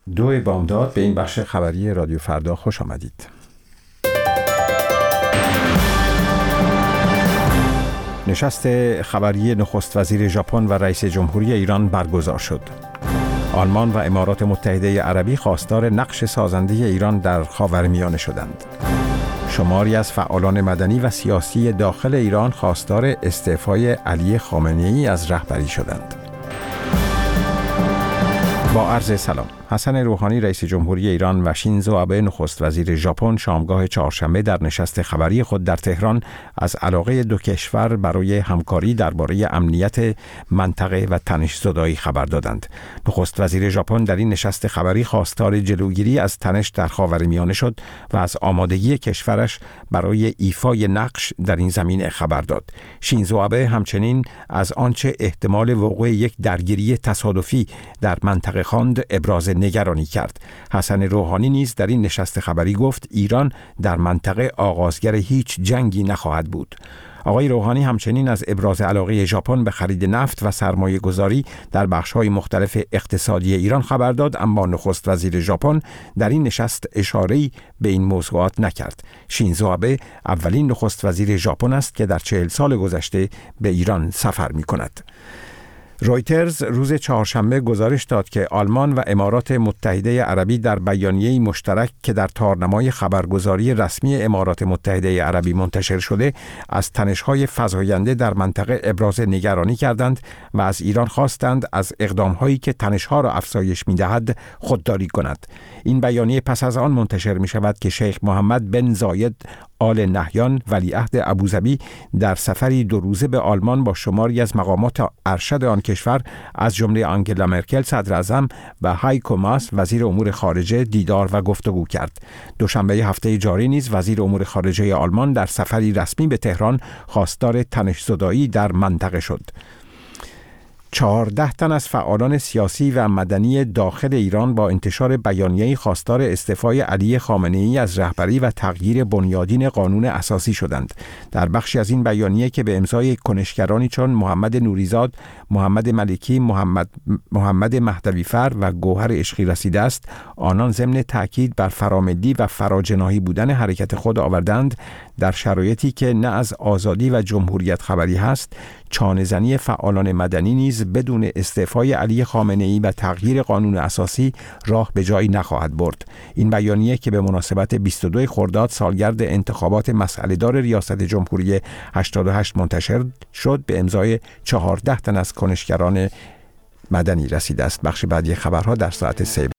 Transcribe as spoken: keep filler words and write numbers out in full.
دو بامداد به این بخش خبری رادیو فردا خوش آمدید. نشست خبری نخست وزیر ژاپن و رئیس جمهوری ایران برگزار شد. آلمان و امارات متحده عربی خواستار نقش سازنده ایران در خاورمیانه شدند. شماری از فعالان مدنی و سیاسی داخل ایران خواستار استعفای علی خامنه‌ای از رهبری شدند. با عرض سلام. حسن روحانی رئیس جمهوری ایران و شینزو آبه نخست وزیر ژاپن شامگاه چهارشنبه در نشست خبری خود در تهران از علاقه دو کشور برای همکاری درباره امنیت منطقه و تنش‌زدایی خبر دادند. نخست وزیر ژاپن در این نشست خبری خواستار جلوگیری از تنش در خاورمیانه شد و از آمادگی کشورش برای ایفای نقش در این زمینه خبر داد. شینزو آبه همچنین از آنچه احتمال وقوع یک درگیری تصادفی در منطقه خواند ابراز نگرانی کرد. حسن روحانی نیز در این نشست خبری گفت ایران در منطقه آغازگر هیچ جنگی نخواهد بود. آقای روحانی همچنین از ابراز علاقه ژاپن به خرید نفت و سرمایه گذاری در بخش‌های مختلف اقتصادی ایران خبر داد، اما نخست وزیر ژاپن در این نشست اشاره‌ای به این موضوعات نکرد. شینزو آبه اولین نخست وزیر ژاپن است که در چهل سال گذشته به ایران سفر می‌کند. رویترز روز چهارشنبه گزارش داد که آلمان و امارات متحده عربی در بیانیه‌ای مشترک که در تارنمای خبرگزاری رسمی امارات متحده عربی منتشر شده از تنش‌های فزاینده در منطقه ابراز نگرانی کردند و از ایران خواستند از اقدام‌هایی که تنش‌ها را افزایش می‌دهد خودداری کند. این بیانیه پس از آن منتشر می‌شود که شیخ محمد بن زاید آل نهیان ولیعهد ابوظبی در سفری دو روزه به آلمان با شماری از مقامات ارشد آن کشور از جمله آنگلا مرکل صدر اعظم و هایکو ماس وزیر امور خارجه دیدار و گفتگو کرد. دوشنبه هفته جاری نیز وزیر امور خارجه آلمان در سفری رسمی به تهران خواستار تنش‌زدایی در منطقه شد. چهارده تن از فعالان سیاسی و مدنی داخل ایران با انتشار بیانیه‌ای خواستار استعفای علی خامنه‌ای از رهبری و تغییر بنیادین قانون اساسی شدند. در بخشی از این بیانیه که به امضای کنشگرانی چون محمد نوریزاد، محمد ملکی، محمد محمد مهدوی‌فر و گوهر عشقی رسیده است، آنان ضمن تاکید بر فراملی و فراجناحی بودن حرکت خود آوردند در شرایطی که نه از آزادی و جمهوریت خبری هست، چانه‌زنی فعالان مدنی نیز بدون استعفای علی خامنه‌ای و تغییر قانون اساسی راه به جایی نخواهد برد. این بیانیه که به مناسبت بیست و دو خرداد سالگرد انتخابات مسئله‌دار ریاست جمهوری هشتاد و هشت منتشر شد به امضای چهارده تن از کنشگران مدنی رسیده است. بخش بعدی خبرها در ساعت سه